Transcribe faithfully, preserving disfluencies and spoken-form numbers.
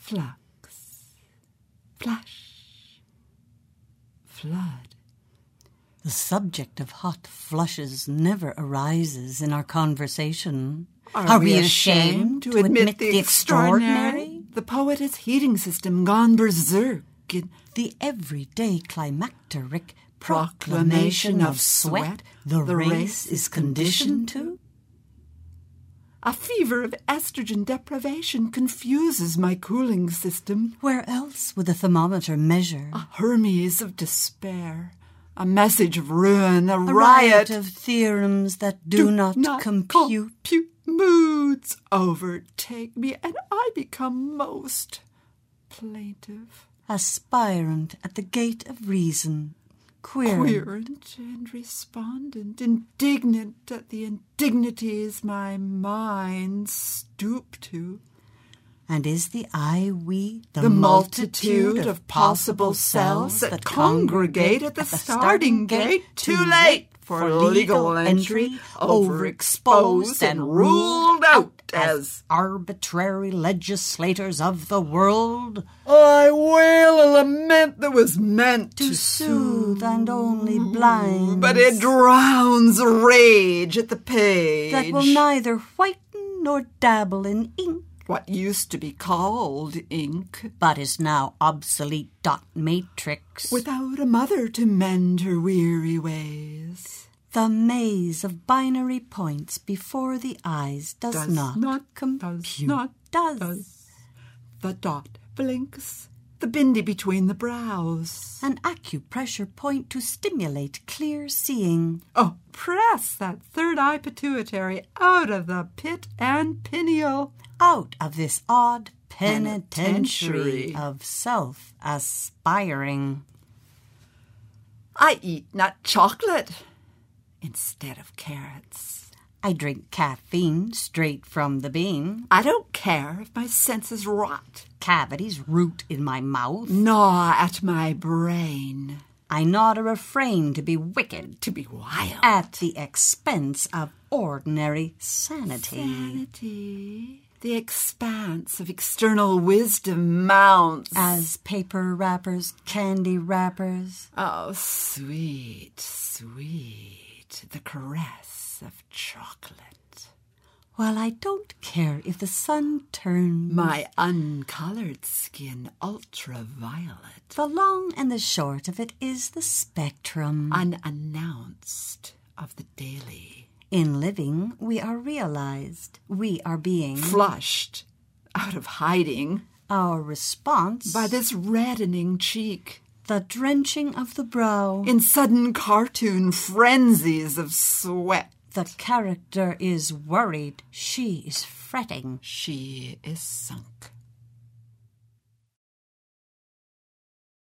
Flux, flush, flood. The subject of hot flushes never arises in our conversation. Are, Are we we ashamed to admit the extraordinary? The poet has heating system gone berserk in The everyday climacteric proclamation of sweat the, the race, race is conditioned to? a fever of estrogen deprivation confuses my cooling system. Where else would the thermometer measure? A Hermes of despair, a message of ruin, a, A riot, of theorems that do, not, compute. compute. Moods overtake me, and I become most plaintive, Aspirant at the gate of reason, querent, querent and respondent, indignant at the indignities my mind stoop to. And is the I we the, The multitude of possible selves that congregate at the starting gate, too late for legal entry, overexposed and ruled out as arbitrary legislators of the world, I wail a lament that was meant to to soothe and only blinds, but it drowns rage at the page. that will neither whiten nor dabble in ink, What used to be called ink, but is now obsolete dot matrix. without a mother to mend her weary ways. The maze of binary points before the eyes does, Does not, not, compute. does not, does. does. The dot blinks, the bindi between the brows. An acupressure point to stimulate clear seeing. Oh, press that third eye pituitary out of the pit and pineal. Out of this odd Penitentiary. penitentiary of self-aspiring. I eat nut chocolate instead of carrots. I drink caffeine straight from the bean. I don't care if my senses rot. Cavities root in my mouth. Gnaw at my brain. I nod a refrain to be wicked, To be wild. at the expense of ordinary sanity. Sanity. The expanse of external wisdom mounts. As paper wrappers, candy wrappers, Oh, sweet, sweet, the caress of chocolate. while I don't care if the sun turns. My uncolored skin ultraviolet. The long and the short of it is the spectrum. Unannounced of the daily. In living, we are realized. We are being. Flushed out of hiding Our response, by this reddening cheek. the drenching of the brow. In sudden cartoon frenzies of sweat. The character is worried. She is fretting. She is sunk.